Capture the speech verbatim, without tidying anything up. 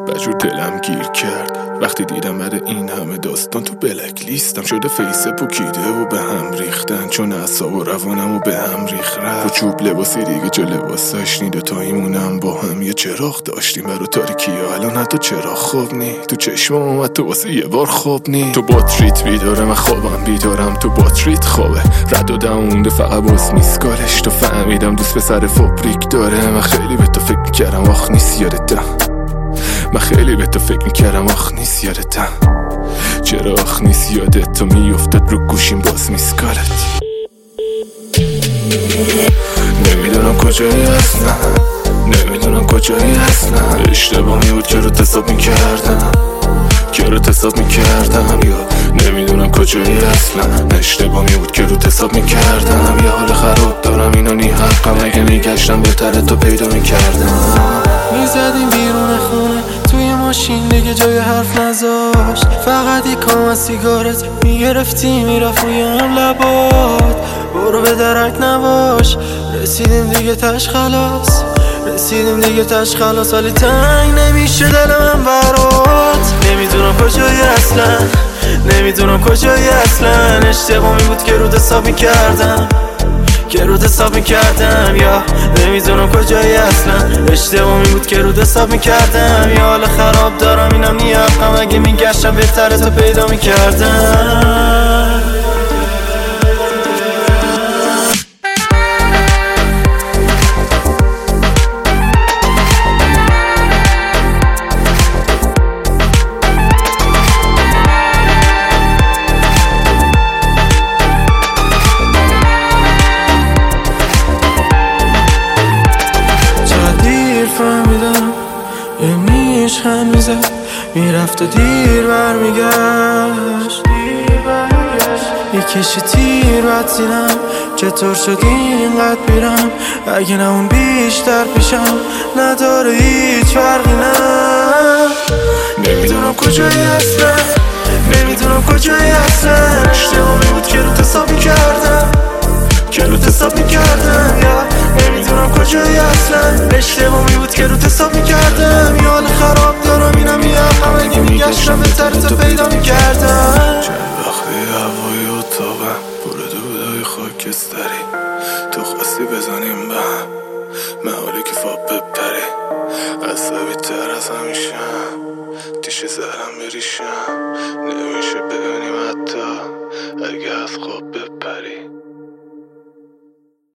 بجور دلم گیر کرد وقتی دیدم بعد این همه داستان تو بلک لیستم شده فیس پوکیده و به هم ریختن، چون اعصاب و روانم و به هم ریخ رفت. با چوب لباسی دیگه جا لباس داشت، نی دوتاییمونم با هم یه چراغ داشتیم برو تاریکی ها، الان حتی چراغ خواب نی تو چشمم اومد تو واسه یه بار خواب نی. تو باتریت بیداره من خوابم بیدارم، تو باتریت خوابه رد و دمونده فقط باز میسکالش. تو فهمیدم دوست پسر فابریک داره، من خیلی به تو فکر میکردم آخ نیست یادتم، من خیلی به تو فکر میکردم آخ نیست یادتم، چرا آخ نیست یادت تو میافتاد رو گوشیم باز میسکالت. نمیدونم کجایی اصلا، نمیدونم کجایی اصلا، اشتباهی بود که رو حساب میکردم، که رو حساب میکردم، یا نمیدونم کجایی اصلا، اشتباهی بود که رو حساب میکردم، یا حال خراب دارم اینو نی حقم، اگه میگشتم بهتره تو پیدا میکردم. میزدیم بیرون خونه توی ماشین دیگه جای حرف نذاشت، فقط یک کام از سیگارت میگرفتی میرفت روی هم لبات، برو به درک نباش. رسیدیم دیگه تش خلاص، رسیدیم دیگه تش خلاص، ولی تنگ نمیشه دل من برات. نمیدونم کجایی اصلا، نمیدونم کجایی اصلا، اشتباهی بود که رود حساب میکردم، که رود حساب میکردم، یا نمیدونم کجایی اصلا، اشتباهی بود که رود حساب میکردم، یا حال خراب دارم اینم نیاقم، اگه میگشتم بهتره تو پیدا میکردم. هم میزد میرفت و دیر برمیگشت، یه کش تیر بد زینم، چطور شد اینقدر بیرم، اگه نه اون بیشتر پیشم نداره هیچ فرقی. نه نمیدونم کجایی اصلا، نمیدونم کجایی اصلا، اشتباهی بود که رو حساب میکردم، که رو حساب میکردم، یا نمیدونم کجایی اصلا، اشتباهی بود که رو حساب میکردم، یا حال خراب دارم اینم یقم، اگه میگشتم بهتر تو پیدا میکردم. چند وقتی هوای اتاقم پر دودای خاکستری، تو خواستی بزنیم به هم محاله که فاب بپری، عصبی تر از همیشم تیشه زرم بریشم، نمیشه ببینیم حتی اگه از خواب بپری.